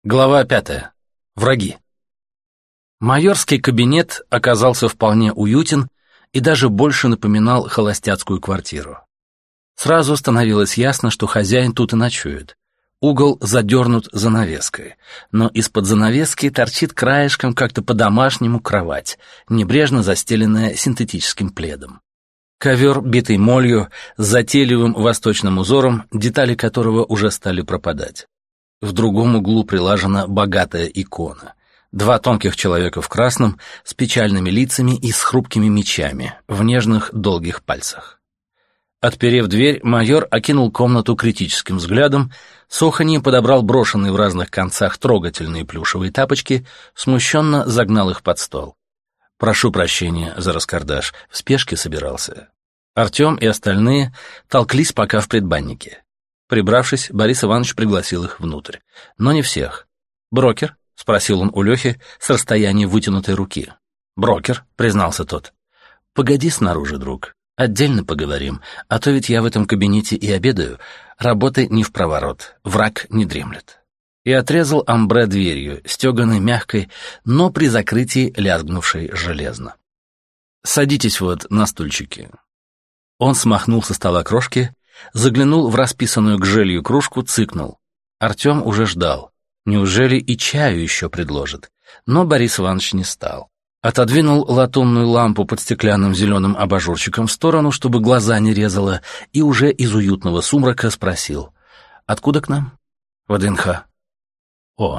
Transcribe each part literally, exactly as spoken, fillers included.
Глава пятая. Враги. Майорский кабинет оказался вполне уютен и даже больше напоминал холостяцкую квартиру. Сразу становилось ясно, что хозяин тут и ночует. Угол задернут занавеской, но из-под занавески торчит краешком как-то по-домашнему кровать, небрежно застеленная синтетическим пледом. Ковер, битый молью, с затейливым восточным узором, детали которого уже стали пропадать. В другом углу прилажена богатая икона. Два тонких человека в красном, с печальными лицами и с хрупкими мечами, в нежных долгих пальцах. Отперев дверь, майор окинул комнату критическим взглядом, с оханьем подобрал брошенные в разных концах трогательные плюшевые тапочки, смущенно загнал их под стол. «Прошу прощения за раскардаш, в спешке собирался». Артем и остальные толклись пока в предбаннике. Прибравшись, Борис Иванович пригласил их внутрь. Но не всех. «Брокер?» — спросил он у Лехи с расстояния вытянутой руки. «Брокер», — признался тот. «Погоди снаружи, друг. Отдельно поговорим, а то ведь я в этом кабинете и обедаю. Работы не впроворот, враг не дремлет». И отрезал амбре дверью, стеганой, мягкой, но при закрытии лязгнувшей железно. «Садитесь вот на стульчики». Он смахнул со стола крошки, заглянул в расписанную гжелью кружку, цыкнул. Артем уже ждал. Неужели и чаю еще предложит? Но Борис Иванович не стал. Отодвинул латунную лампу под стеклянным зеленым абажурчиком в сторону, чтобы глаза не резало, и уже из уютного сумрака спросил. «Откуда к нам?» «ВДНХ». «О».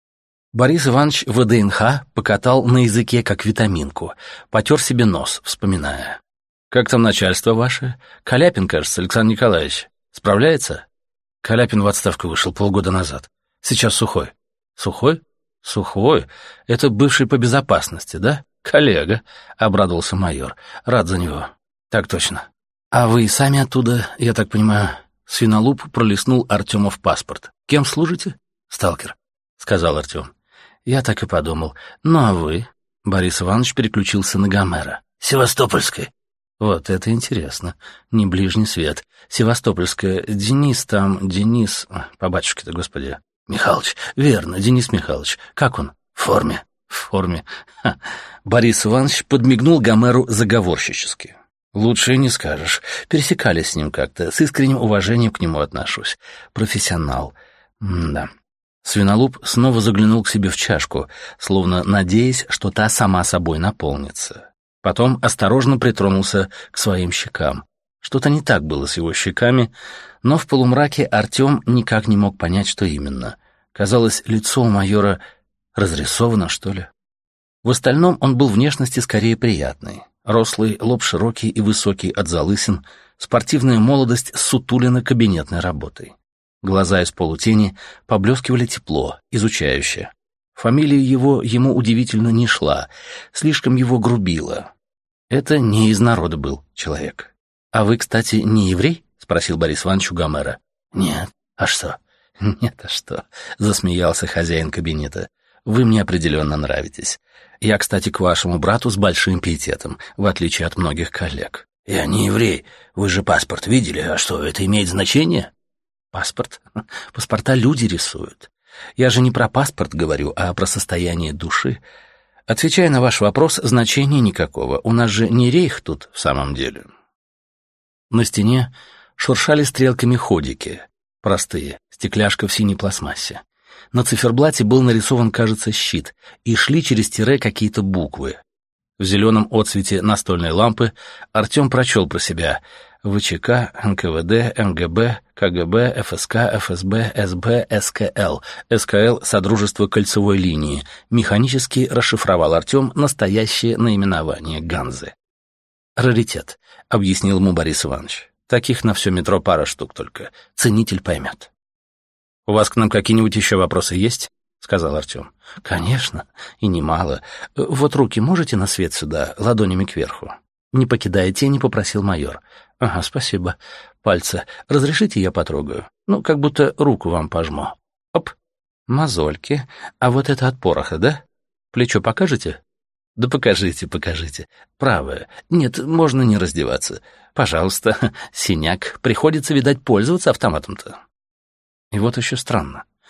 Борис Иванович ВДНХ покатал на языке как витаминку, потер себе нос, вспоминая. «Как там начальство ваше? Каляпин, кажется, Александр Николаевич. Справляется?» «Каляпин в отставку вышел полгода назад. Сейчас Сухой». «Сухой? Сухой? Это бывший по безопасности, да? Коллега», — обрадовался майор. «Рад за него». «Так точно. А вы сами оттуда, я так понимаю?» Свинолуп пролистнул Артемов паспорт. «Кем служите?» «Сталкер», — сказал Артем. «Я так и подумал. Ну а вы?» Борис Иванович переключился на Гомера. «Севастопольской». «Вот это интересно. Не ближний свет. Севастопольская. Денис там, Денис... По батюшке-то, господи. Михалыч. Верно, Денис Михайлович. Как он? В форме». «В форме». Ха. Борис Иванович подмигнул Гомеру заговорщически. «Лучше и не скажешь. Пересекались с ним как-то. С искренним уважением к нему отношусь. Профессионал. М-да». Свинолуп снова заглянул к себе в чашку, словно надеясь, что та сама собой наполнится. Потом осторожно притронулся к своим щекам. Что-то не так было с его щеками, но в полумраке Артем никак не мог понять, что именно. Казалось, лицо у майора разрисовано, что ли. В остальном он был внешности скорее приятный. Рослый, лоб широкий и высокий от залысин, спортивная молодость сутулена кабинетной работой. Глаза из полутени поблескивали тепло, изучающе. Фамилия его ему удивительно не шла, слишком его грубила. Это не из народа был человек. «А вы, кстати, не еврей?» — спросил Борис Иванович у Гомера. «Нет. А что?» «Нет, а что?» — засмеялся хозяин кабинета. «Вы мне определенно нравитесь. Я, кстати, к вашему брату с большим пиететом, в отличие от многих коллег». «Я не еврей. Вы же паспорт видели. А что, это имеет значение?» «Паспорт? Паспорта люди рисуют. Я же не про паспорт говорю, а про состояние души. Отвечая на ваш вопрос, значения никакого. У нас же не рейх тут в самом деле». На стене шуршали стрелками ходики. Простые, стекляшка в синей пластмассе. На циферблате был нарисован, кажется, щит, и шли через тире какие-то буквы. В зеленом отсвете настольной лампы Артем прочел про себя: ВЧК, эн ка вэ дэ, эм гэ бэ, ка гэ бэ, эф эс ка, эф эс бэ, эс бэ, эс ка эл. эс ка эл — Содружество кольцевой линии. Механически расшифровал Артем настоящее наименование Ганзы. «Раритет», — объяснил ему Борис Иванович. «Таких на все метро пара штук только. Ценитель поймет». «У вас к нам какие-нибудь еще вопросы есть?» — сказал Артем. «Конечно, и немало. Вот руки можете на свет сюда, ладонями кверху?» Не покидая тени, попросил майор. «Ага, спасибо. Пальцы. Разрешите, я потрогаю? Ну, как будто руку вам пожму. Оп. Мозольки. А вот это от пороха, да? Плечо покажете?» «Да покажите, покажите. Правое. Нет, можно не раздеваться. Пожалуйста. Синяк. Приходится, видать, пользоваться автоматом-то». И вот еще странно.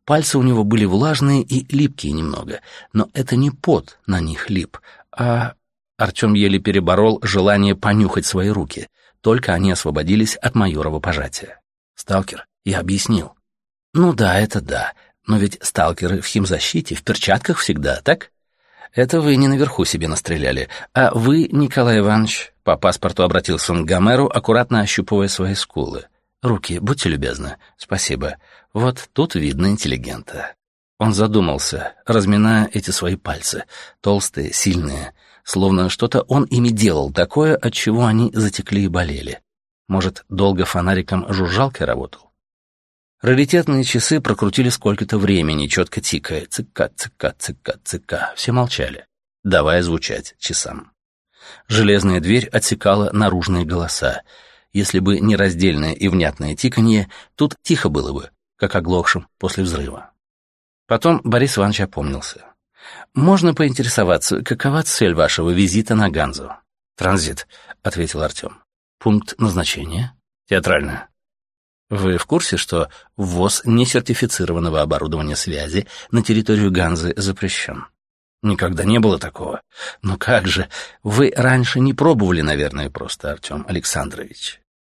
Пальцы у него были влажные и липкие немного, но это не пот на них лип, а... Артем еле переборол желание понюхать свои руки, только они освободились от майорова пожатия. «Сталкер, я объяснил». «Ну да, это да, но ведь сталкеры в химзащите, в перчатках всегда, так? Это вы не наверху себе настреляли, а вы, Николай Иванович...» По паспорту обратился он к Гомеру, аккуратно ощупывая свои скулы. «Руки, будьте любезны. Спасибо. Вот тут видно интеллигента». Он задумался, разминая эти свои пальцы, толстые, сильные, словно что-то он ими делал такое, от чего они затекли и болели. Может, долго фонариком жужжалкой работал? Раритетные часы прокрутили сколько-то времени, четко тикая. Цыка, цыка, цыка, цыка. Все молчали, давая звучать часам. Железная дверь отсекала наружные голоса. Если бы не раздельное и внятное тиканье, тут тихо было бы, как оглохшим после взрыва. Потом Борис Иванович опомнился. «Можно поинтересоваться, какова цель вашего визита на Ганзу?» «Транзит», — ответил Артем. «Пункт назначения?» «Театральная». «Вы в курсе, что ввоз несертифицированного оборудования связи на территорию Ганзы запрещен?» «Никогда не было такого». «Ну как же, вы раньше не пробовали, наверное, просто, Артем Александрович».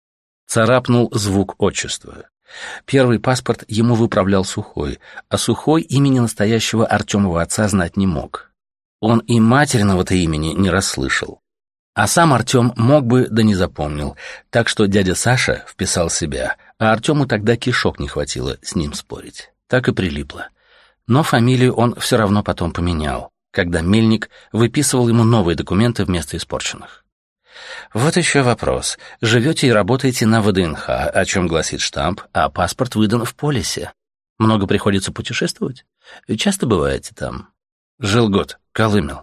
Царапнул звук отчества. Первый паспорт ему выправлял Сухой, а Сухой имени настоящего Артемова отца знать не мог. Он и материного-то имени не расслышал. А сам Артем мог бы, да не запомнил, так что дядя Саша вписал себя, а Артему тогда кишок не хватило с ним спорить. Так и прилипло. Но фамилию он все равно потом поменял, когда Мельник выписывал ему новые документы вместо испорченных. Вот еще вопрос. Живете и работаете на ВДНХ, о чем гласит штамп, а паспорт выдан в полисе. Много приходится путешествовать? Часто бываете там? Жил год, Колымел.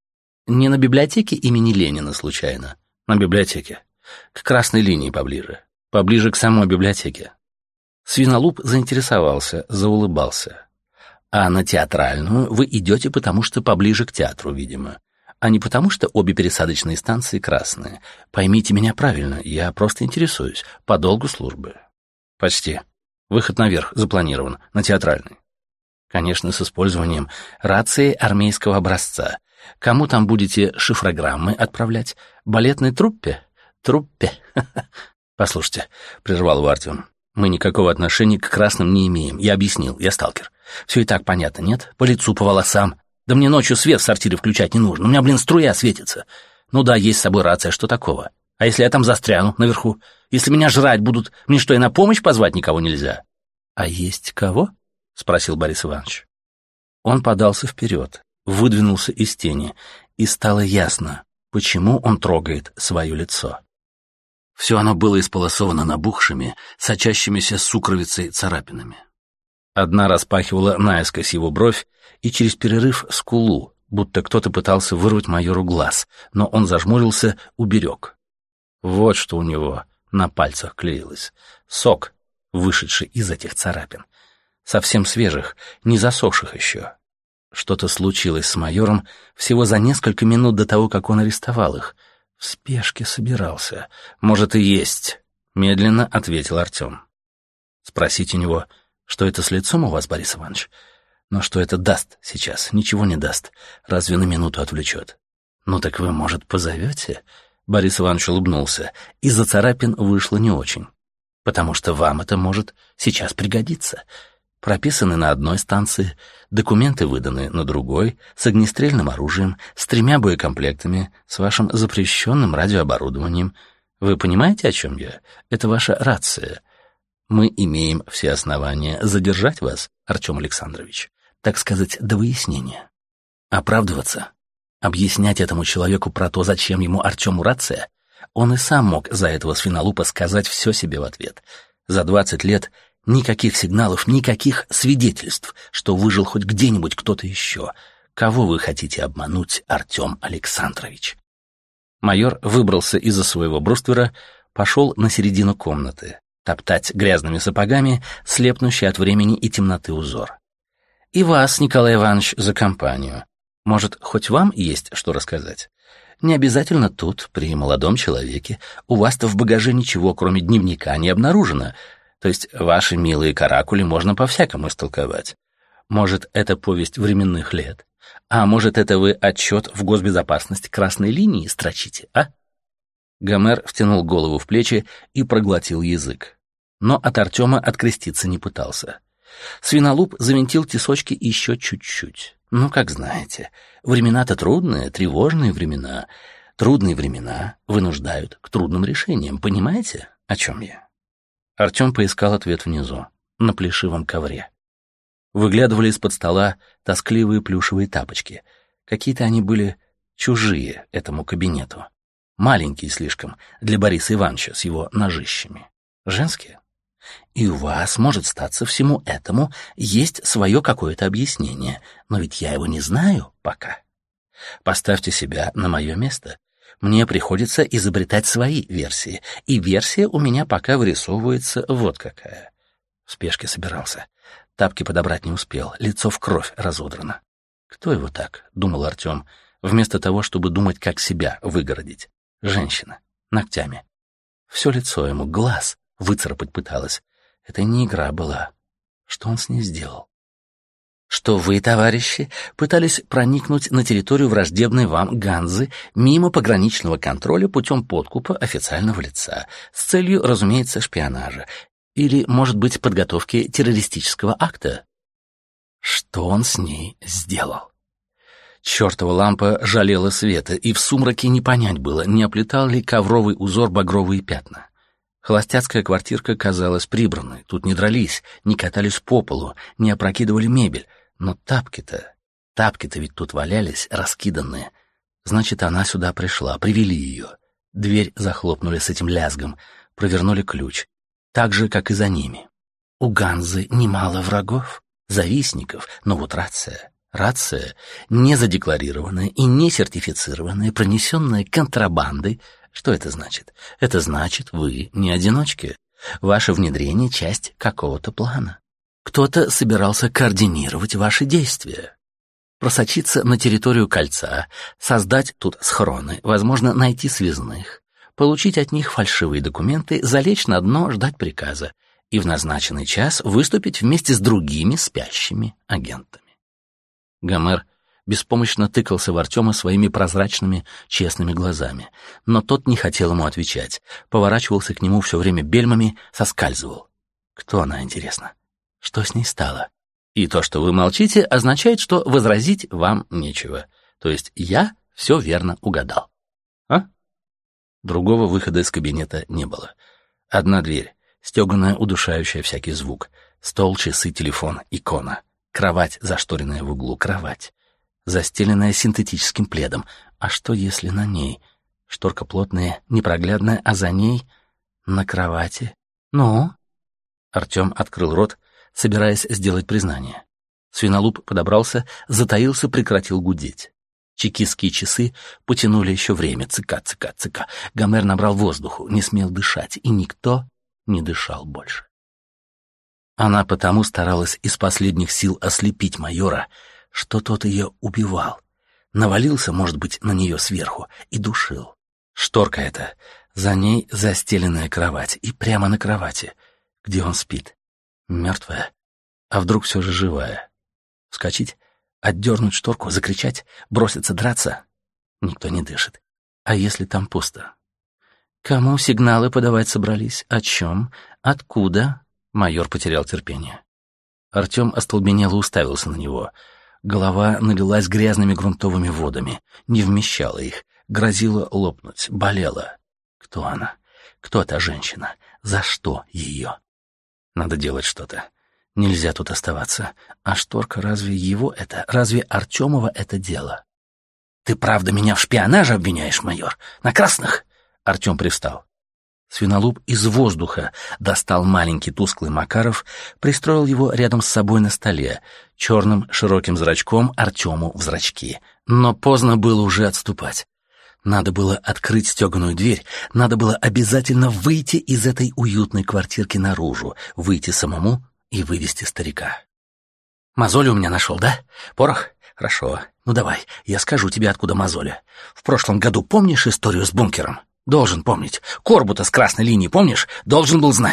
Не на библиотеке имени Ленина, случайно? На библиотеке. К красной линии поближе. Поближе к самой библиотеке. Свинолуп заинтересовался, заулыбался. А на театральную вы идете, потому что поближе к театру, видимо. А не потому, что обе пересадочные станции красные. Поймите меня правильно, я просто интересуюсь, по долгу службы. Почти. Выход наверх запланирован, на театральный. Конечно, с использованием рации армейского образца. Кому там будете шифрограммы отправлять? Балетной труппе? Труппе. Послушайте, прервал его Артем. Мы никакого отношения к красным не имеем. Я объяснил, я сталкер. Все и так понятно, нет? По лицу, по волосам. Да мне ночью свет в сортире включать не нужно. У меня, блин, струя светится. Ну да, есть с собой рация, что такого? А если я там застряну наверху? Если меня жрать будут, мне что, и на помощь позвать никого нельзя? А есть кого? Спросил Борис Иванович. Он подался вперед, выдвинулся из тени, и стало ясно, почему он трогает свое лицо. Все оно было исполосовано набухшими, сочащимися сукровицей царапинами. Одна распахивала наискось его бровь и через перерыв скулу, будто кто-то пытался вырвать майору глаз, но он зажмурился, уберег. Вот что у него на пальцах клеилось. Сок, вышедший из этих царапин. Совсем свежих, не засохших еще. Что-то случилось с майором всего за несколько минут до того, как он арестовал их. В спешке собирался. Может, и есть, — медленно ответил Артем. Спросить у него, что это с лицом у вас, Борис Иванович? Но что это даст сейчас? Ничего не даст. Разве на минуту отвлечет? Ну так вы, может, позовете? Борис Иванович улыбнулся. Из-за царапин вышло не очень. Потому что вам это может сейчас пригодиться. Прописаны на одной станции, документы выданы на другой, с огнестрельным оружием, с тремя боекомплектами, с вашим запрещенным радиооборудованием. Вы понимаете, о чем я? Это ваша рация. Мы имеем все основания задержать вас, Артем Александрович, так сказать, до выяснения. Оправдываться, объяснять этому человеку про то, зачем ему Артему рация, он и сам мог за этого свинолупа сказать все себе в ответ. За двадцать лет никаких сигналов, никаких свидетельств, что выжил хоть где-нибудь кто-то еще. Кого вы хотите обмануть, Артем Александрович? Майор выбрался из-за своего бруствера, пошел на середину комнаты, топтать грязными сапогами слепнущий от времени и темноты узор. И вас, Николай Иванович, за компанию. Может, хоть вам есть что рассказать? Не обязательно тут, при молодом человеке. У вас-то в багаже ничего, кроме дневника, не обнаружено. То есть ваши милые каракули можно по-всякому истолковать. Может, это повесть временных лет? А может, это вы отчет в госбезопасности красной линии строчите, а? Гомер втянул голову в плечи и проглотил язык. Но от Артема откреститься не пытался. Свинолуп завинтил тесочки еще чуть-чуть. Ну, как знаете, времена-то трудные, тревожные времена. Трудные времена вынуждают к трудным решениям. Понимаете, о чем я? Артем поискал ответ внизу, на плешивом ковре. Выглядывали из-под стола тоскливые плюшевые тапочки. Какие-то они были чужие этому кабинету. Маленькие слишком для Бориса Ивановича с его ножищами. Женские. И у вас, может статься, всему этому есть свое какое-то объяснение, но ведь я его не знаю пока. Поставьте себя на мое место. Мне приходится изобретать свои версии, и версия у меня пока вырисовывается вот какая. В спешке собирался. Тапки подобрать не успел, лицо в кровь разодрано. Кто его так, думал Артем, вместо того, чтобы думать, как себя выгородить. Женщина, ногтями. Все лицо ему, глаз выцарапать пыталась. Это не игра была. Что он с ней сделал? Что вы, товарищи, пытались проникнуть на территорию враждебной вам Ганзы мимо пограничного контроля путем подкупа официального лица, с целью, разумеется, шпионажа. Или, может быть, подготовки террористического акта? Что он с ней сделал? Чёртова лампа жалела света, и в сумраке не понять было, не оплетал ли ковровый узор багровые пятна. Холостяцкая квартирка казалась прибранной, тут не дрались, не катались по полу, не опрокидывали мебель. Но тапки-то, тапки-то ведь тут валялись, раскиданные. Значит, она сюда пришла, привели ее. Дверь захлопнули с этим лязгом, провернули ключ. Так же, как и за ними. У Ганзы немало врагов, завистников, но вот рация, рация, не задекларированная и не сертифицированная, пронесенная контрабандой. Что это значит? Это значит, вы не одиночки. Ваше внедрение — часть какого-то плана. Кто-то собирался координировать ваши действия. Просочиться на территорию кольца, создать тут схроны, возможно, найти связных, получить от них фальшивые документы, залечь на дно, ждать приказа и в назначенный час выступить вместе с другими спящими агентами. Гомер беспомощно тыкался в Артема своими прозрачными, честными глазами, но тот не хотел ему отвечать, поворачивался к нему все время бельмами, соскальзывал. Кто она, интересно? Что с ней стало? И то, что вы молчите, означает, что возразить вам нечего. То есть я все верно угадал. А? Другого выхода из кабинета не было. Одна дверь, стеганая, удушающая всякий звук. Стол, часы, телефон, икона. Кровать, зашторенная в углу, кровать. Застеленная синтетическим пледом. А что, если на ней? Шторка плотная, непроглядная, а за ней на кровати. Ну? Артем открыл рот, собираясь сделать признание. Свинолуп подобрался, затаился, прекратил гудеть. Чекистские часы потянули еще время. Цыка, цыка, цыка. Гомер набрал воздуху, не смел дышать, и никто не дышал больше. Она потому старалась из последних сил ослепить майора, что тот ее убивал. Навалился, может быть, на нее сверху и душил. Шторка эта, за ней застеленная кровать, и прямо на кровати, где он спит. Мертвая, а вдруг все же живая. Вскочить, отдернуть шторку, закричать, броситься драться. Никто не дышит. А если там пусто? Кому сигналы подавать собрались? О чем? Откуда? Майор потерял терпение. Артем остолбенело уставился на него. Голова налилась грязными грунтовыми водами, не вмещала их, грозила лопнуть, болела. Кто она? Кто та женщина? За что ее? Надо делать что-то. Нельзя тут оставаться. А шторка, разве его это? Разве Артемова это дело? Ты правда меня в шпионаже обвиняешь, майор? На красных? Артем привстал. Свинолуп из воздуха достал маленький тусклый Макаров, пристроил его рядом с собой на столе, черным широким зрачком Артему в зрачки. Но поздно было уже отступать. Надо было открыть стеганую дверь, надо было обязательно выйти из этой уютной квартирки наружу, выйти самому и вывести старика. Мозоли у меня нашел, да? Порох? Хорошо. Ну давай, я скажу тебе, откуда мозоли. В прошлом году помнишь историю с бункером? Должен помнить. Корбута с красной линии, помнишь? Должен был знать.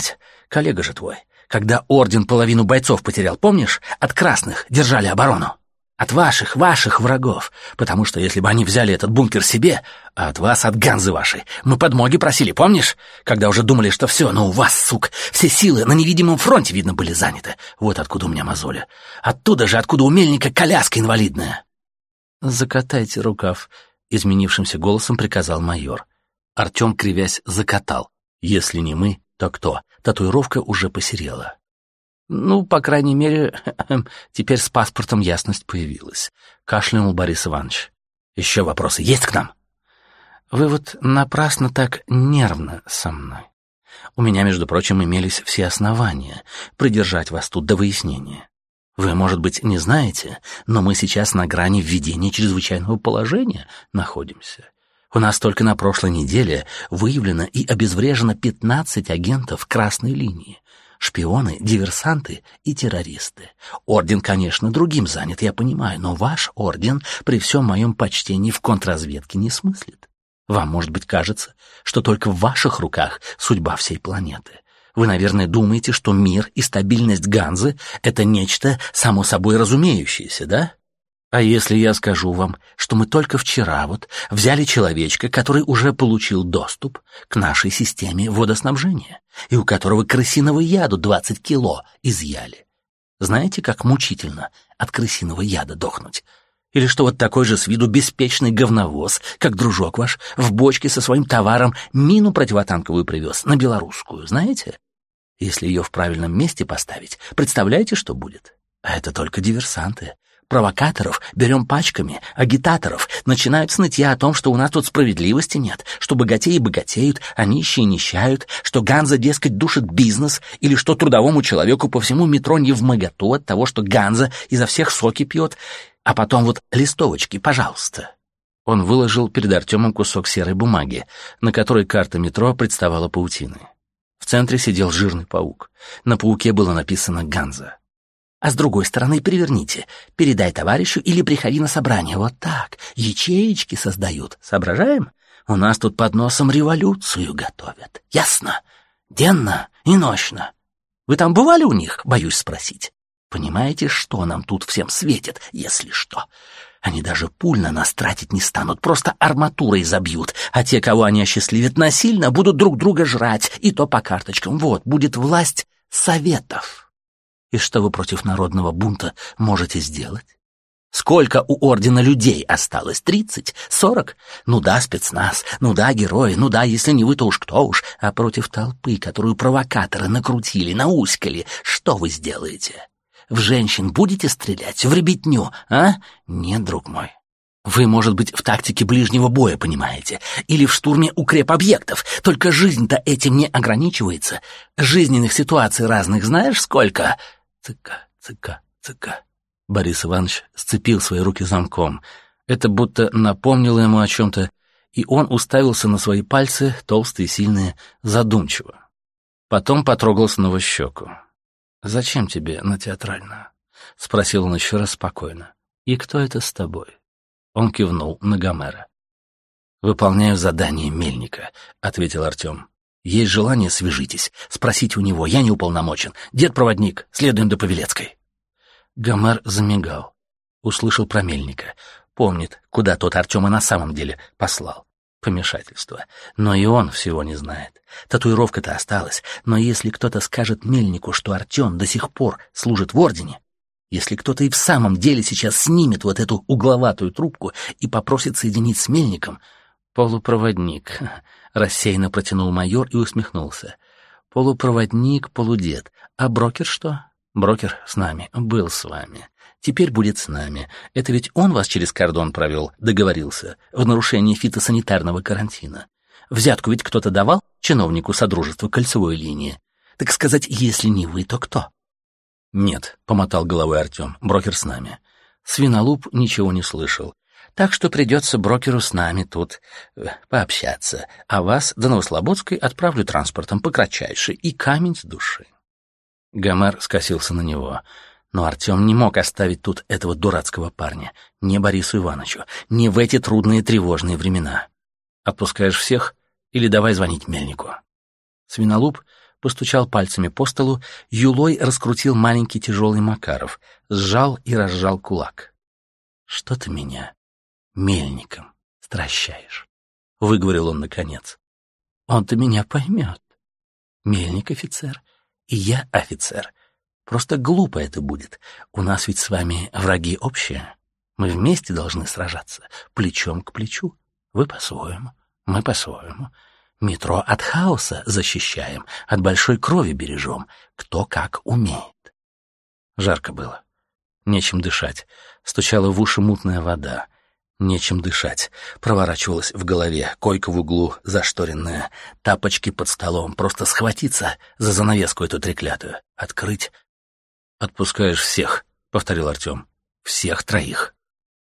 Коллега же твой, когда орден половину бойцов потерял, помнишь? От красных держали оборону. От ваших, ваших врагов. Потому что если бы они взяли этот бункер себе, а от вас, от Ганзы вашей, мы подмоги просили, помнишь? Когда уже думали, что все, но у вас, сук, все силы на невидимом фронте, видно, были заняты. Вот откуда у меня мозоли. Оттуда же, откуда у Мельника коляска инвалидная. «Закатайте рукав», — изменившимся голосом приказал майор. Артем, кривясь, закатал. Если не мы, то кто? Татуировка уже посерела. «Ну, по крайней мере, теперь с паспортом ясность появилась», — кашлянул Борис Иванович. «Еще вопросы есть к нам?» «Вы вот напрасно так нервно со мной. У меня, между прочим, имелись все основания придержать вас тут до выяснения. Вы, может быть, не знаете, но мы сейчас на грани введения чрезвычайного положения находимся. У нас только на прошлой неделе выявлено и обезврежено пятнадцать агентов красной линии. Шпионы, диверсанты и террористы. Орден, конечно, другим занят, я понимаю, но ваш орден при всем моем почтении в контрразведке не смыслит. Вам, может быть, кажется, что только в ваших руках судьба всей планеты. Вы, наверное, думаете, что мир и стабильность Ганзы — это нечто само собой разумеющееся, да? А если я скажу вам, что мы только вчера вот взяли человечка, который уже получил доступ к нашей системе водоснабжения и у которого крысиного яду двадцать кило изъяли? Знаете, как мучительно от крысиного яда дохнуть? Или что вот такой же с виду беспечный говновоз, как дружок ваш, в бочке со своим товаром мину противотанковую привез на белорусскую, знаете? Если ее в правильном месте поставить, представляете, что будет? А это только диверсанты. Провокаторов берем пачками, агитаторов начинают с нытья о том, что у нас тут справедливости нет, что богатеи богатеют, а нищие нищают, что Ганза, дескать, душит бизнес, или что трудовому человеку по всему метро невмоготу от того, что Ганза изо всех соки пьет, а потом вот листовочки, пожалуйста. Он выложил перед Артемом кусок серой бумаги, на которой карта метро представала паутиной. В центре сидел жирный паук. На пауке было написано «Ганза». А с другой стороны переверните. Передай товарищу или приходи на собрание. Вот так. Ячеечки создают. Соображаем? У нас тут под носом революцию готовят. Ясно? Денно и ночно. Вы там бывали у них? Боюсь спросить. Понимаете, что нам тут всем светит, если что? Они даже пуль на нас тратить не станут, просто арматурой забьют, а те, кого они осчастливят насильно, будут друг друга жрать, и то по карточкам. Вот, будет власть советов. И что вы против народного бунта можете сделать? Сколько у ордена людей осталось? Тридцать? Сорок? Ну да, спецназ, ну да, герои, ну да, если не вы, то уж кто уж. А против толпы, которую провокаторы накрутили, науськали, что вы сделаете? В женщин будете стрелять? В ребятню, а? Нет, друг мой. Вы, может быть, в тактике ближнего боя понимаете, или в штурме укрепобъектов, только жизнь-то этим не ограничивается. Жизненных ситуаций разных знаешь сколько? Цыка, цыка, цыка. Борис Иванович сцепил свои руки замком. Это будто напомнило ему о чем-то, и он уставился на свои пальцы, толстые, сильные, задумчиво. Потом потрогал снова щеку. «Зачем тебе на театральную?» — спросил он еще раз спокойно. «И кто это с тобой?» Он кивнул на Гомера. «Выполняю задание Мельника», — ответил Артем. «Есть желание — свяжитесь. Спросите у него, я не уполномочен. Дед-проводник, следуем до Павелецкой». Гомер замигал. Услышал про Мельника. Помнит, куда тот Артема на самом деле послал. Помешательство. Но и он всего не знает. Татуировка-то осталась. Но если кто-то скажет Мельнику, что Артем до сих пор служит в ордене, если кто-то и в самом деле сейчас снимет вот эту угловатую трубку и попросит соединить с Мельником... Полупроводник. Рассеянно протянул майор и усмехнулся. Полупроводник, полудед. А брокер что? Брокер с нами. Был с вами. Теперь будет с нами. Это ведь он вас через кордон провел, договорился, в нарушении фитосанитарного карантина. Взятку ведь кто-то давал чиновнику Содружества кольцевой линии? Так сказать, если не вы, то кто? «Нет», — помотал головой Артем, — «брокер с нами». Свинолуп ничего не слышал. «Так что придется брокеру с нами тут э, пообщаться, а вас до Новослободской отправлю транспортом по кратчайшей и камень с души». Гомер скосился на него. Но Артем не мог оставить тут этого дурацкого парня. Не Борису Ивановичу, не в эти трудные тревожные времена. «Отпускаешь всех или давай звонить Мельнику?» Свинолуп постучал пальцами по столу, юлой раскрутил маленький тяжелый Макаров, сжал и разжал кулак. «Что ты меня мельником стращаешь?» — выговорил он наконец. «Он-то меня поймет. Мельник офицер, и я офицер. Просто глупо это будет. У нас ведь с вами враги общие. Мы вместе должны сражаться, плечом к плечу. Вы по-своему, мы по-своему. Метро от хаоса защищаем, от большой крови бережем, кто как умеет». Жарко было. Нечем дышать. Стучала в уши мутная вода. Нечем дышать. Проворачивалась в голове, койка в углу, зашторенная, тапочки под столом. Просто схватиться за занавеску эту треклятую. Открыть. «Отпускаешь всех», — повторил Артем. «Всех троих».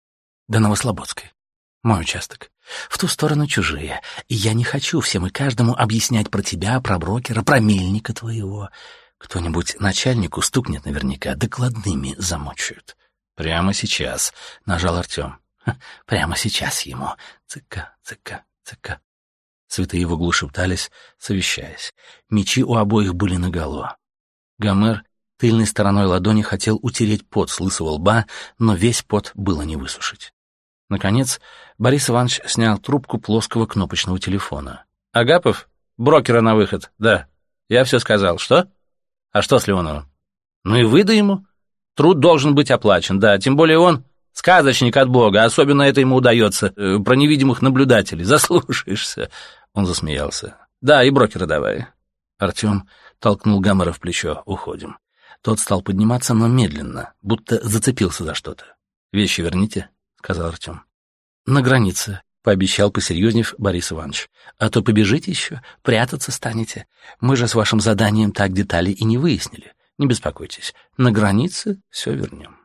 «До Новослободской. Мой участок. В ту сторону чужие. И я не хочу всем и каждому объяснять про тебя, про брокера, про мельника твоего. Кто-нибудь начальнику стукнет наверняка, докладными замочают». «Прямо сейчас», — нажал Артем. «Прямо сейчас ему. Цыка, цыка, цыка». Святые в углу шептались, совещаясь. Мечи у обоих были наголо. Гомер тыльной стороной ладони хотел утереть пот с лысого лба, но весь пот было не высушить. Наконец, Борис Иванович снял трубку плоского кнопочного телефона. «Агапов? Брокера на выход, да. Я все сказал. Что? А что с Леоновым? Ну и выдай ему. Труд должен быть оплачен, да, тем более он сказочник от Бога, особенно это ему удается, э, про невидимых наблюдателей. Заслушаешься». Он засмеялся. «Да, и брокера давай». Артем толкнул Гомера в плечо. «Уходим». Тот стал подниматься, но медленно, будто зацепился за что-то. «Вещи верните», — сказал Артем. «На границе», — пообещал, посерьезнев Борис Иванович. «А то побежите еще, прятаться станете. Мы же с вашим заданием так детали и не выяснили. Не беспокойтесь, на границе все вернем».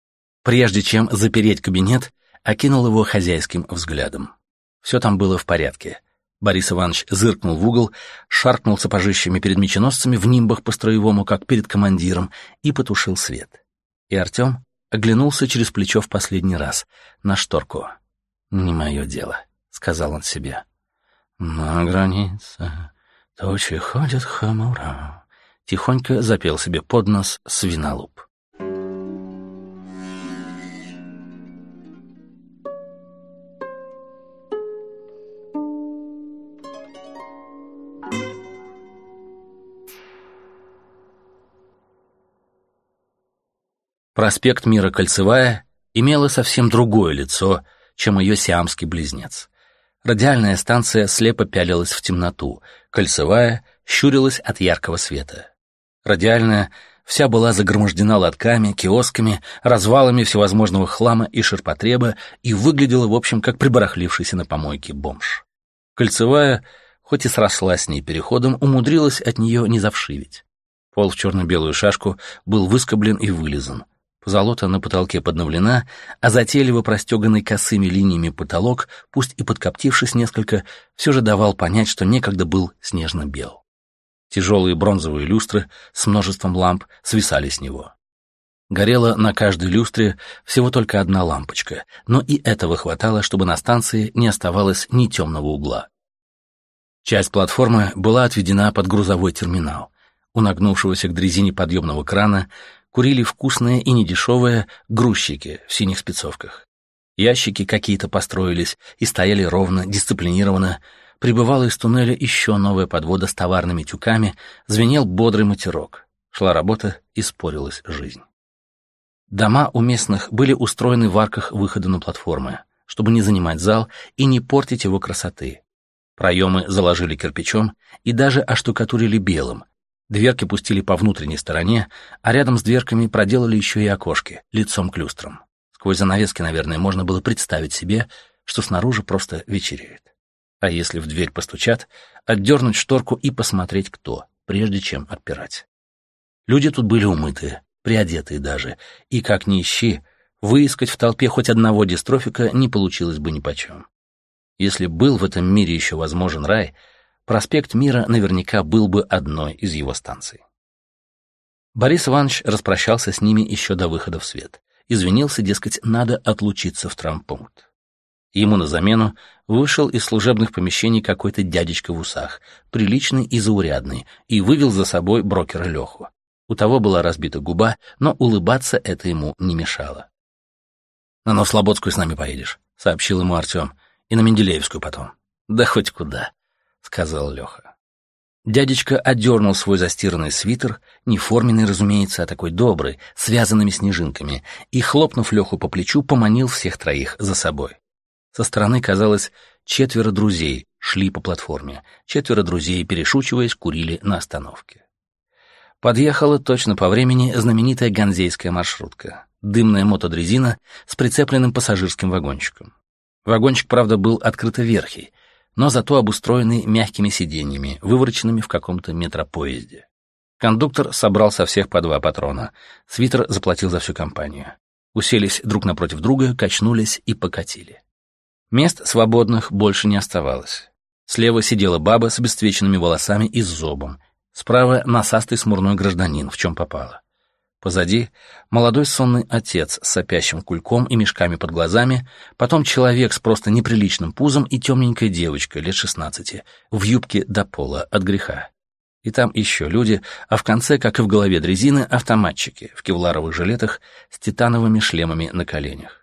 Прежде чем запереть кабинет, окинул его хозяйским взглядом. Все там было в порядке. Борис Иванович зыркнул в угол, шаркнул сапожищами перед меченосцами в нимбах по-строевому, как перед командиром, и потушил свет. И Артем оглянулся через плечо в последний раз, на шторку. «Не мое дело», — сказал он себе. «На границе тучи ходят хмуро», — тихонько запел себе под нос свинолуп. Проспект Мира Кольцевая имела совсем другое лицо, чем ее сиамский близнец. Радиальная станция слепо пялилась в темноту, Кольцевая щурилась от яркого света. Радиальная вся была загромождена лотками, киосками, развалами всевозможного хлама и ширпотреба и выглядела, в общем, как прибарахлившийся на помойке бомж. Кольцевая, хоть и срослась с ней переходом, умудрилась от нее не завшивить. Пол в черно-белую шашку был выскоблен и вылизан. Позолота на потолке подновлена, а затейливо простеганный косыми линиями потолок, пусть и подкоптившись несколько, все же давал понять, что некогда был снежно-бел. Тяжелые бронзовые люстры с множеством ламп свисали с него. Горела на каждой люстре всего только одна лампочка, но и этого хватало, чтобы на станции не оставалось ни темного угла. Часть платформы была отведена под грузовой терминал. У нагнувшегося к дрезине подъемного крана курили вкусные и недешевые грузчики в синих спецовках. Ящики какие-то построились и стояли ровно, дисциплинированно. Прибывала из туннеля еще новая подвода с товарными тюками, звенел бодрый матерок. Шла работа и спорилась жизнь. Дома у местных были устроены в арках выхода на платформы, чтобы не занимать зал и не портить его красоты. Проемы заложили кирпичом и даже оштукатурили белым. Дверки пустили по внутренней стороне, а рядом с дверками проделали еще и окошки, лицом к люстрам. Сквозь занавески, наверное, можно было представить себе, что снаружи просто вечереет. А если в дверь постучат, отдернуть шторку и посмотреть, кто, прежде чем отпирать. Люди тут были умытые, приодетые даже, и, как ни ищи, выискать в толпе хоть одного дистрофика не получилось бы нипочем. Если был в этом мире еще возможен рай, проспект Мира наверняка был бы одной из его станций. Борис Иванович распрощался с ними еще до выхода в свет. Извинился, дескать, надо отлучиться в травмпункт. Ему на замену вышел из служебных помещений какой-то дядечка в усах, приличный и заурядный, и вывел за собой брокера Леху. У того была разбита губа, но улыбаться это ему не мешало. «На Новослободскую с нами поедешь», — сообщил ему Артем, — «и на Менделеевскую потом». «Да хоть куда», — сказал Леха. Дядечка одернул свой застиранный свитер, не форменный, разумеется, а такой добрый, с вязаными снежинками, и, хлопнув Леху по плечу, поманил всех троих за собой. Со стороны, казалось, четверо друзей шли по платформе, четверо друзей, перешучиваясь, курили на остановке. Подъехала точно по времени знаменитая ганзейская маршрутка, дымная мотодрезина с прицепленным пассажирским вагончиком. Вагончик, правда, был открыто верхий, но зато обустроенный мягкими сиденьями, вывороченными в каком-то метропоезде. Кондуктор собрал со всех по два патрона. Свитер заплатил за всю компанию. Уселись друг напротив друга, качнулись и покатили. Мест свободных больше не оставалось. Слева сидела баба с обесцвеченными волосами и с зобом. Справа насастый смурной гражданин, в чем попало. Позади молодой сонный отец с сопящим кульком и мешками под глазами, потом человек с просто неприличным пузом и темненькая девочка лет шестнадцати, в юбке до пола от греха. И там еще люди, а в конце, как и в голове дрезины, автоматчики в кевларовых жилетах с титановыми шлемами на коленях.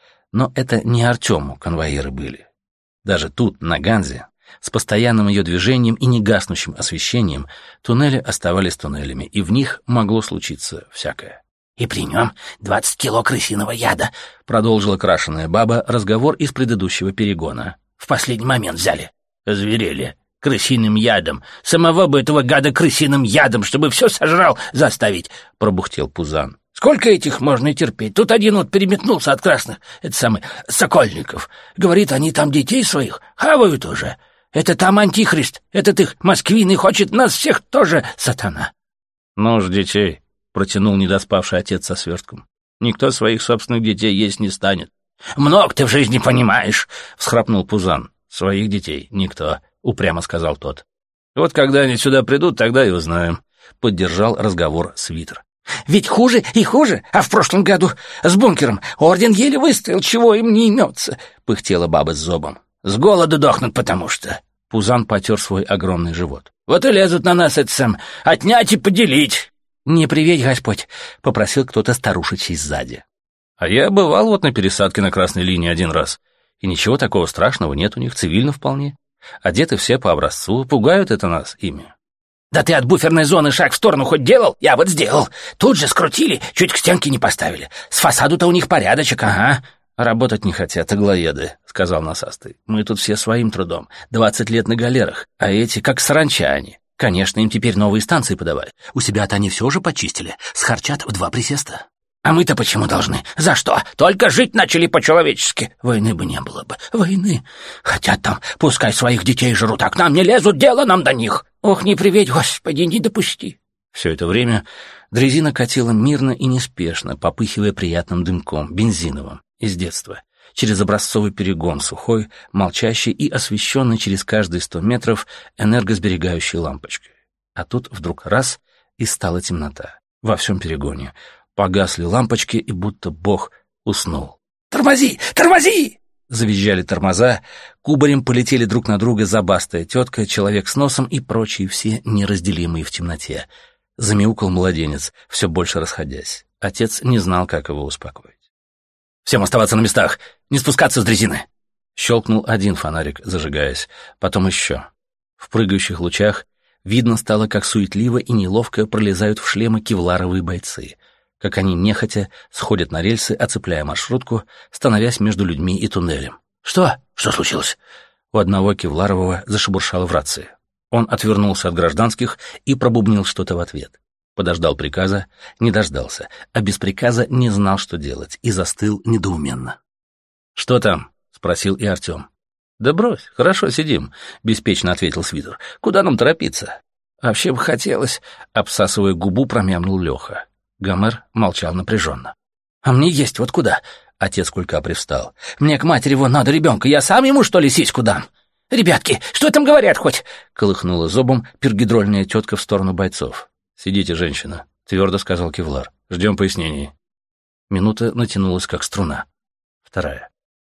Но это не Артему конвоиры были. Даже тут, на Ганзе, с постоянным ее движением и негаснущим освещением, туннели оставались туннелями, и в них могло случиться всякое. «И при нем двадцать кило крысиного яда», — продолжила крашеная баба разговор из предыдущего перегона. «В последний момент взяли. Озверели. Крысиным ядом. Самого бы этого гада крысиным ядом, чтобы все сожрал, заставить», — пробухтел Пузан. «Сколько этих можно терпеть? Тут один вот переметнулся от красных, это самый, Сокольников. Говорит, они там детей своих хавают уже. Это там антихрист, этот их москвин и хочет нас всех тоже, сатана». «Ну уж детей», — протянул недоспавший отец со свертком. «Никто своих собственных детей есть не станет». «Много ты в жизни понимаешь», — всхрапнул Пузан. «Своих детей никто», — упрямо сказал тот. «Вот когда они сюда придут, тогда и узнаем», — поддержал разговор Свитер. «Ведь хуже и хуже, а в прошлом году с бункером орден еле выстоял, чего им не имется», — пыхтела баба с зобом. «С голоду дохнут, потому что...» Пузан потер свой огромный живот. «Вот и лезут на нас, это сам, отнять и поделить». «Не приветь, Господь», — попросил кто-то старушечий сзади. «А я бывал вот на пересадке на красной линии один раз, и ничего такого страшного нет у них, цивильно вполне. Одеты все по образцу, пугают это нас ими». «Да ты от буферной зоны шаг в сторону хоть делал? Я вот сделал. Тут же скрутили, чуть к стенке не поставили. С фасаду-то у них порядочек, ага». «Работать не хотят, аглоеды», — сказал насастый. «Мы тут все своим трудом. Двадцать лет на галерах, а эти как саранча они. Конечно, им теперь новые станции подавать. У себя-то они все же почистили, схарчат в два присеста». «А мы-то почему должны? За что? Только жить начали по-человечески. Войны бы не было бы. Войны. Хотят там, пускай своих детей жрут, а к нам не лезут, дело нам до них. Ох, не приветь, Господи, не допусти». Все это время дрезина катила мирно и неспешно, попыхивая приятным дымком, бензиновым, из детства, через образцовый перегон, сухой, молчащий и освещенный через каждые сто метров энергосберегающей лампочкой. А тут вдруг раз — и стала темнота. Во всем перегоне. Погасли лампочки, и будто Бог уснул. «Тормози! Тормози!» Завизжали тормоза, кубарем полетели друг на друга забастая тетка, человек с носом и прочие все неразделимые в темноте. Замяукал младенец, все больше расходясь. Отец не знал, как его успокоить. «Всем оставаться на местах! Не спускаться с дрезины!» Щелкнул один фонарик, зажигаясь, потом еще. В прыгающих лучах видно стало, как суетливо и неловко пролезают в шлемы кевларовые бойцы, как они нехотя сходят на рельсы, оцепляя маршрутку, становясь между людьми и туннелем. «Что? Что случилось?» У одного кевларового зашебуршало в рации. Он отвернулся от гражданских и пробубнил что-то в ответ. Подождал приказа, не дождался, а без приказа не знал, что делать, и застыл недоуменно. «Что там?» — спросил и Артем. «Да брось, хорошо сидим», — беспечно ответил Свитер. «Куда нам торопиться?» «Вообще бы хотелось», — обсасывая губу, промямлил Леха. Гомер молчал напряженно. «А мне есть вот куда?» — отец кулька привстал. «Мне к матери вон надо ребенка, я сам ему, что ли, сиську дам? Ребятки, что там говорят хоть?» — колыхнула зобом пергидрольная тетка в сторону бойцов. «Сидите, женщина», — твердо сказал Кевлар. «Ждем пояснений». Минута натянулась, как струна. Вторая.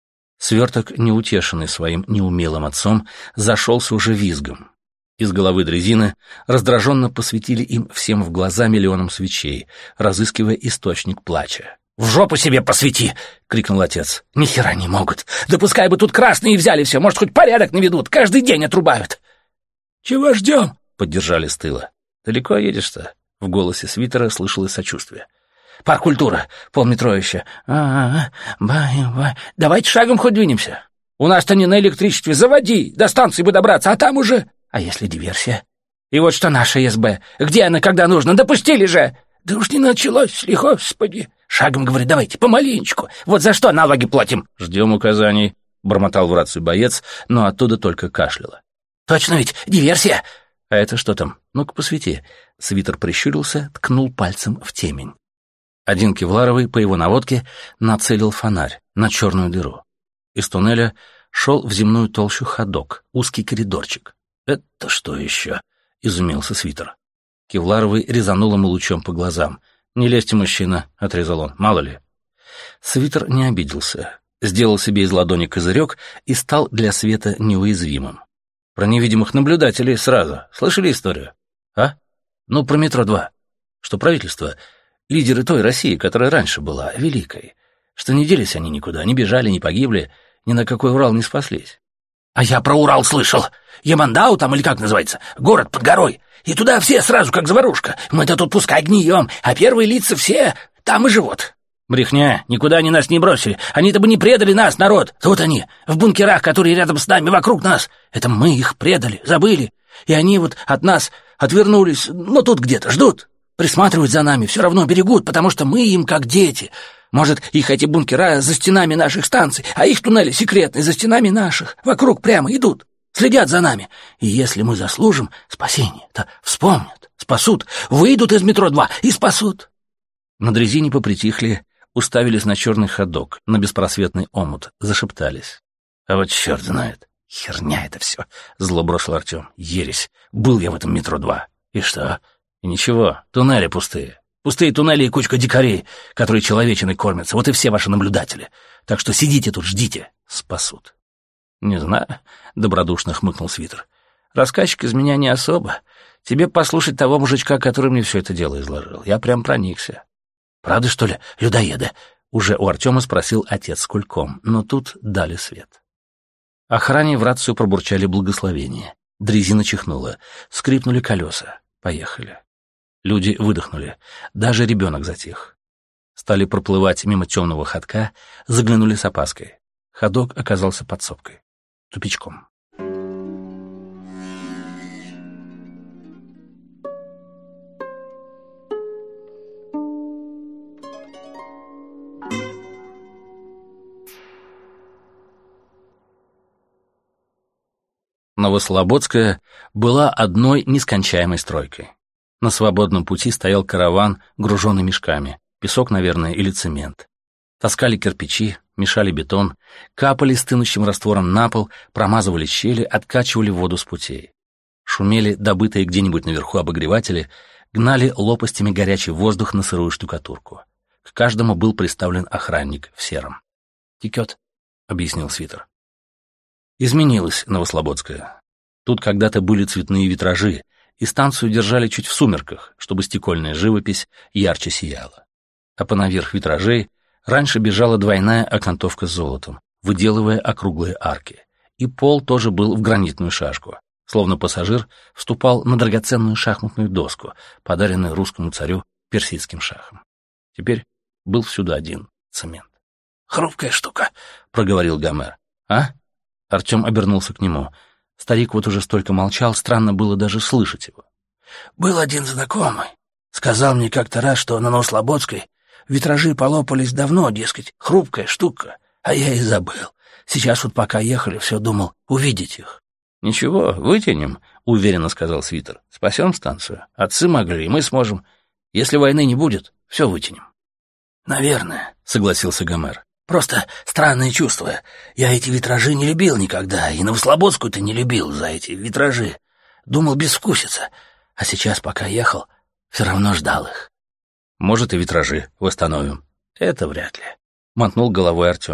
Сверток, неутешенный своим неумелым отцом, зашелся уже визгом. Из головы дрезины раздраженно посветили им всем в глаза миллионом свечей, разыскивая источник плача. «В жопу себе посвети!» — крикнул отец. «Ни хера не могут! Да пускай бы тут красные взяли все, может, хоть порядок наведут, каждый день отрубают!» «Чего ждем?» — поддержали с тыла. «Далеко едешь-то?» — в голосе свитера слышалось сочувствие. «Парк культуры, полметро еще. А-а-а, бай-бай. Давайте шагом хоть двинемся. У нас-то не на электричестве, заводи, до станции бы добраться, а там уже... А если диверсия? И вот что наша СБ. Где она, когда нужно? Допустили же!» «Да уж не началось ли, господи!» «Шагом, говорит, давайте, помаленечку. Вот за что налоги платим?» «Ждем указаний», — бормотал в рацию боец, но оттуда только кашляло. «Точно ведь, диверсия!» «А это что там? Ну-ка, посвети». Свитер прищурился, ткнул пальцем в темень. Один кевларовый, по его наводке, нацелил фонарь на черную дыру. Из туннеля шел в земную толщу ходок, узкий коридорчик. «Это что еще?» — изумился свитер. Кевларовый резанул ему лучом по глазам. «Не лезьте, мужчина», — отрезал он, — «мало ли». Свитер не обиделся, сделал себе из ладони козырек и стал для света неуязвимым. Про невидимых наблюдателей сразу. Слышали историю? А? Ну, про метро два. Что правительство, лидеры той России, которая раньше была, великой, что не делись они никуда, не бежали, не погибли, ни на какой Урал не спаслись. А я про Урал слышал. Ямандау там, или как называется, город под горой. И туда все сразу, как заварушка. Мы-то тут пускай гнием, а первые лица все там и живут. Брехня, никуда они нас не бросили. Они-то бы не предали нас, народ. Вот они, в бункерах, которые рядом с нами, вокруг нас. Это мы их предали, забыли. И они вот от нас отвернулись, но тут где-то ждут. Присматривают за нами, все равно берегут, потому что мы им как дети. Может, их эти бункера за стенами наших станций, а их туннели секретные за стенами наших. Вокруг прямо идут, следят за нами. И если мы заслужим спасение, то вспомнят, спасут, выйдут из метро два и спасут. На дрезине попритихли, уставились на черный ходок, на беспросветный омут, зашептались. А вот черт знает, херня это все, зло бросил Артем. Ересь, был я в этом метро два. И что? И ничего, туннели пустые. Пустые туннели и кучка дикарей, которые человечиной кормятся. Вот и все ваши наблюдатели. Так что сидите тут, ждите. Спасут. Не знаю, добродушно хмыкнул свитер. Рассказчик из меня не особо. Тебе послушать того мужичка, который мне все это дело изложил. Я прям проникся. Правда, что ли, людоеды? Уже у Артема спросил отец с кульком, но тут дали свет. Охране в рацию пробурчали благословение. Дрезина чихнула. Скрипнули колеса. Поехали. Люди выдохнули. Даже ребенок затих. Стали проплывать мимо темного ходка, заглянули с опаской. Ходок оказался подсобкой. Тупичком. Новослободская была одной нескончаемой стройкой. На свободном пути стоял караван, груженный мешками, песок, наверное, или цемент. Таскали кирпичи, мешали бетон, капали стынущим раствором на пол, промазывали щели, откачивали воду с путей. Шумели добытые где-нибудь наверху обогреватели, гнали лопастями горячий воздух на сырую штукатурку. К каждому был приставлен охранник в сером. «Текет», — объяснил свитер. Изменилась Новослободская. Тут когда-то были цветные витражи, и станцию держали чуть в сумерках, чтобы стекольная живопись ярче сияла. А понаверх витражей раньше бежала двойная окантовка с золотом, выделывая округлые арки. И пол тоже был в гранитную шашку, словно пассажир вступал на драгоценную шахматную доску, подаренную русскому царю персидским шахом. Теперь был всюду один цемент. «Хрупкая штука», — проговорил Гомер. «А?» Артем обернулся к нему. Старик вот уже столько молчал, странно было даже слышать его. «Был один знакомый. Сказал мне как-то раз, что на Новослободской витражи полопались давно, дескать, хрупкая штука, а я и забыл. Сейчас вот пока ехали, все думал увидеть их». «Ничего, вытянем», — уверенно сказал свитер. «Спасем станцию. Отцы могли, и мы сможем. Если войны не будет, все вытянем». «Наверное», — согласился Гомер. «Просто странное чувство. Я эти витражи не любил никогда, и Новослободскую-то не любил за эти витражи. Думал, безвкусица. А сейчас, пока ехал, все равно ждал их». «Может, и витражи восстановим». «Это вряд ли», — мотнул головой Артем.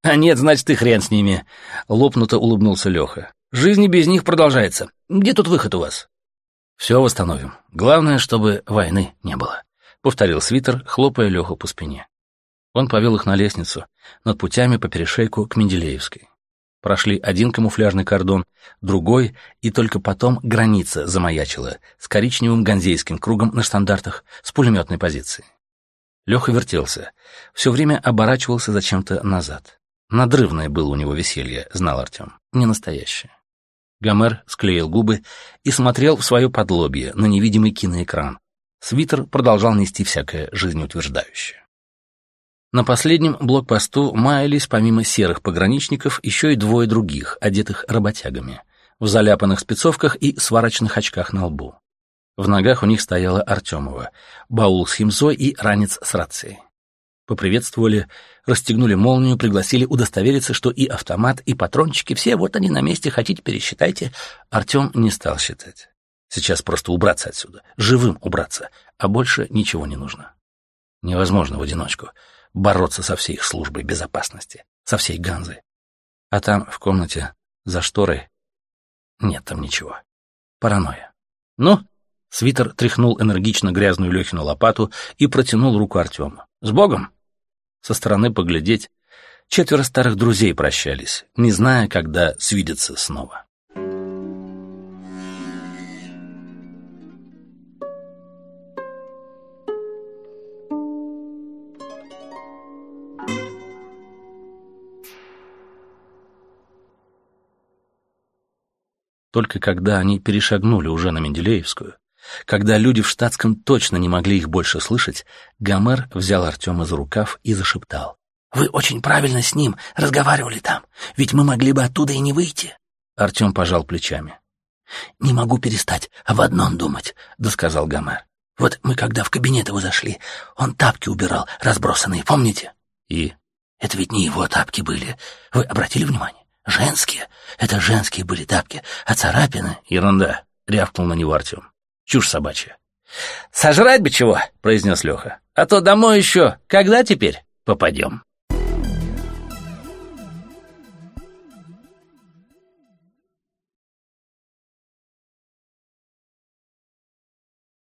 А нет, значит, и хрен с ними. Лопнуто улыбнулся Леха. Жизнь и без них продолжается. Где тут выход у вас? Все восстановим. Главное, чтобы войны не было, повторил Свитер, хлопая Леху по спине. Он повел их на лестницу, над путями по перешейку к Менделеевской. Прошли один камуфляжный кордон, другой, и только потом граница замаячила с коричневым ганзейским кругом на штандартах с пулеметной позиции. Леха вертелся, все время оборачивался зачем-то назад. Надрывное было у него веселье, знал Артем, не настоящее. Гомер склеил губы и смотрел в свое подлобье на невидимый киноэкран. Свитер продолжал нести всякое жизнеутверждающее. На последнем блокпосту маялись помимо серых пограничников еще и двое других, одетых работягами, в заляпанных спецовках и сварочных очках на лбу. В ногах у них стояла Артемова, баул с химзой и ранец с рацией. Поприветствовали, расстегнули молнию, пригласили удостовериться, что и автомат, и патрончики, все вот они на месте, хотите, пересчитайте. Артем не стал считать. Сейчас просто убраться отсюда, живым убраться, а больше ничего не нужно. Невозможно в одиночку бороться со всей их службой безопасности, со всей Ганзой. А там, в комнате, за шторой, нет там ничего. Паранойя. Ну, Свитер тряхнул энергично грязную Лехину лопату и протянул руку Артему. «С Богом!» Со стороны поглядеть, четверо старых друзей прощались, не зная, когда свидятся снова. Только когда они перешагнули уже на Менделеевскую, когда люди в штатском точно не могли их больше слышать, Гомер взял Артема за рукав и зашептал. «Вы очень правильно с ним разговаривали там, ведь мы могли бы оттуда и не выйти». Артем пожал плечами. «Не могу перестать об одном думать», — досказал Гомер. «Вот мы когда в кабинет его зашли, он тапки убирал, разбросанные, помните?» «И?» «Это ведь не его тапки были. Вы обратили внимание? Женские. Это женские были тапки, а царапины...» «Ерунда», — рявкнул на него Артем. «Чушь собачья». «Сожрать бы чего», — произнес Леха. «А то домой еще когда теперь попадем?»